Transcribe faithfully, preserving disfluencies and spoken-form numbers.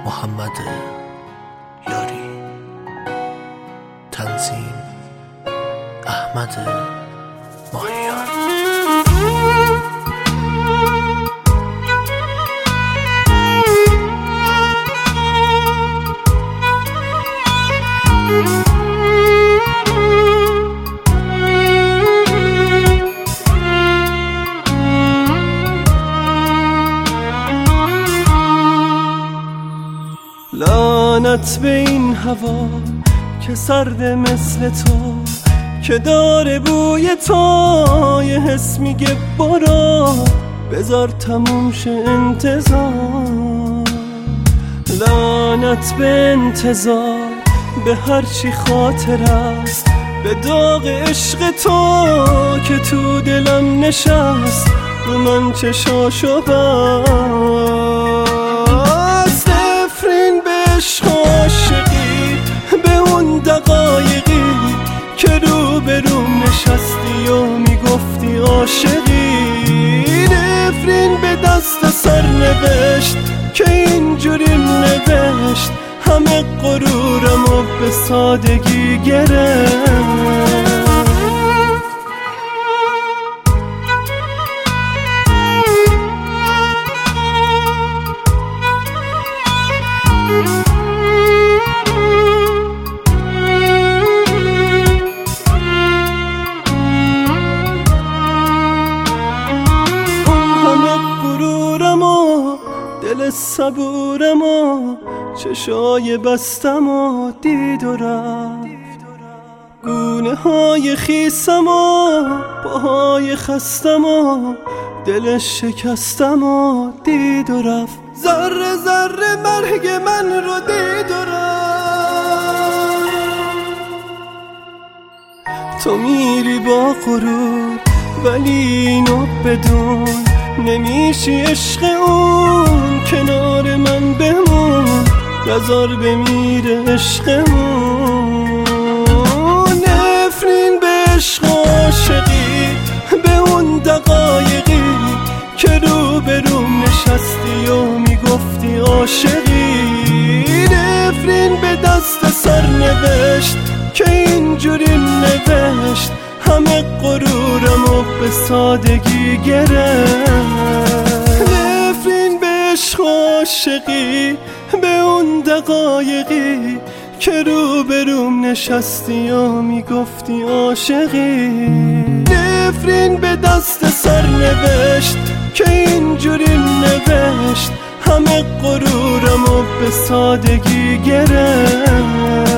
محمد یاری. تنظیم احمد ماهیان. لعنت به این هوا که سرد مثل تو، که داره بوی تو، یه حس میگه برو بذار تموم شه انتظار. لعنت به انتظار، به هرچی خاطر است، به داغ عشق تو که تو دلم نشست، رو من چشاشو بست. نفرین به عشق عاشقی، به اون دقایقی که رو به روم نشستی و میگفتی عاشقی. نفرین به دست سر نوشت که اینجوریم نوشت، همه غرورم و به سادگی گرفت. دل صبورم و چشای بستم و دید و رفت، گونه های خیسم و پاهای خستم و دل شکستم و دید و رفت. ذره ذره مرگ من رو دید و رفت. تو میری با غرور ولی اینو بدون، نمیشی عشق اون کنار من بمون، نزار بمیره عشقمون. نفرین به عشق عاشقی، به اون دقایقی که رو به روم نشستی و میگفتی عاشقی. نفرین به دست سر نوشت که اینجوری نوشت، همه غرورم و به سادگی گرفت. نفرین به عشق عاشقی، به اون دقایقی که رو به روم نشستی و میگفتی عاشقی. نفرین به دست سر نوشت که اینجوری نوشت، همه غرورم و به سادگی گرفت.